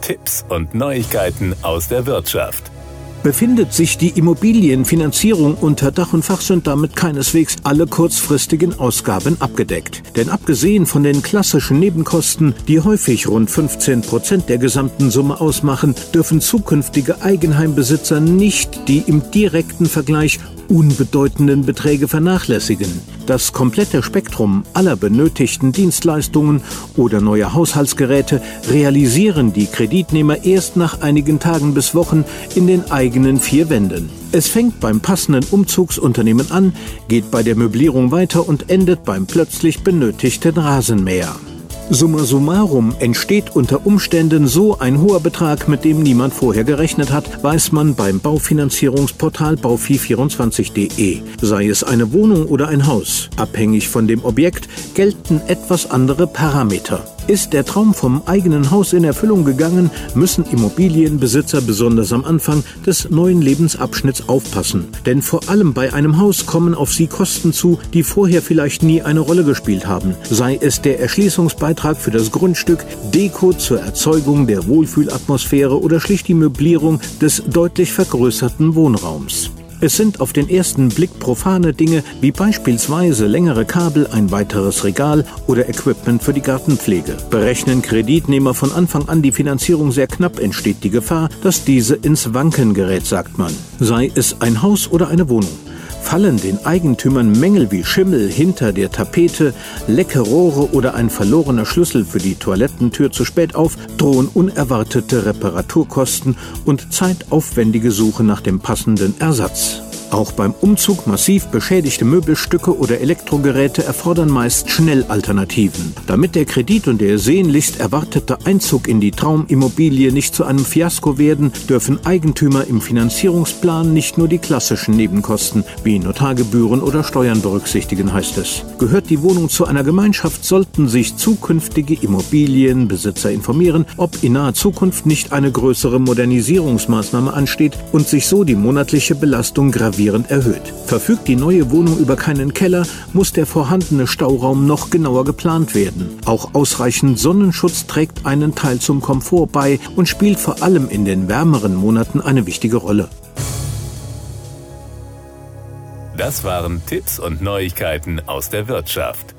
Tipps und Neuigkeiten aus der Wirtschaft. Befindet sich die Immobilienfinanzierung unter Dach und Fach, sind damit keineswegs alle kurzfristigen Ausgaben abgedeckt. Denn abgesehen von den klassischen Nebenkosten, die häufig rund 15% der gesamten Summe ausmachen, dürfen zukünftige Eigenheimbesitzer nicht die im direkten Vergleich unbedeutenden Beträge vernachlässigen. Das komplette Spektrum aller benötigten Dienstleistungen oder neuer Haushaltsgeräte realisieren die Kreditnehmer erst nach einigen Tagen bis Wochen in den eigenen vier Wänden. Es fängt beim passenden Umzugsunternehmen an, geht bei der Möblierung weiter und endet beim plötzlich benötigten Rasenmäher. Summa summarum entsteht unter Umständen so ein hoher Betrag, mit dem niemand vorher gerechnet hat, weiß man beim Baufinanzierungsportal baufi24.de. Sei es eine Wohnung oder ein Haus, abhängig von dem Objekt gelten etwas andere Parameter. Ist der Traum vom eigenen Haus in Erfüllung gegangen, müssen Immobilienbesitzer besonders am Anfang des neuen Lebensabschnitts aufpassen. Denn vor allem bei einem Haus kommen auf sie Kosten zu, die vorher vielleicht nie eine Rolle gespielt haben. Sei es der Erschließungsbeitrag für das Grundstück, Deko zur Erzeugung der Wohlfühlatmosphäre oder schlicht die Möblierung des deutlich vergrößerten Wohnraums. Es sind auf den ersten Blick profane Dinge wie beispielsweise längere Kabel, ein weiteres Regal oder Equipment für die Gartenpflege. Berechnen Kreditnehmer von Anfang an die Finanzierung sehr knapp, entsteht die Gefahr, dass diese ins Wanken gerät, sagt man. Sei es ein Haus oder eine Wohnung. Fallen den Eigentümern Mängel wie Schimmel hinter der Tapete, lecke Rohre oder ein verlorener Schlüssel für die Toilettentür zu spät auf, drohen unerwartete Reparaturkosten und zeitaufwendige Suche nach dem passenden Ersatz. Auch beim Umzug massiv beschädigte Möbelstücke oder Elektrogeräte erfordern meist Schnellalternativen. Damit der Kredit und der sehnlichst erwartete Einzug in die Traumimmobilie nicht zu einem Fiasko werden, dürfen Eigentümer im Finanzierungsplan nicht nur die klassischen Nebenkosten wie Notargebühren oder Steuern berücksichtigen, heißt es. Gehört die Wohnung zu einer Gemeinschaft, sollten sich zukünftige Immobilienbesitzer informieren, ob in naher Zukunft nicht eine größere Modernisierungsmaßnahme ansteht und sich so die monatliche Belastung gravierend erhöht. Verfügt die neue Wohnung über keinen Keller, muss der vorhandene Stauraum noch genauer geplant werden. Auch ausreichend Sonnenschutz trägt einen Teil zum Komfort bei und spielt vor allem in den wärmeren Monaten eine wichtige Rolle. Das waren Tipps und Neuigkeiten aus der Wirtschaft.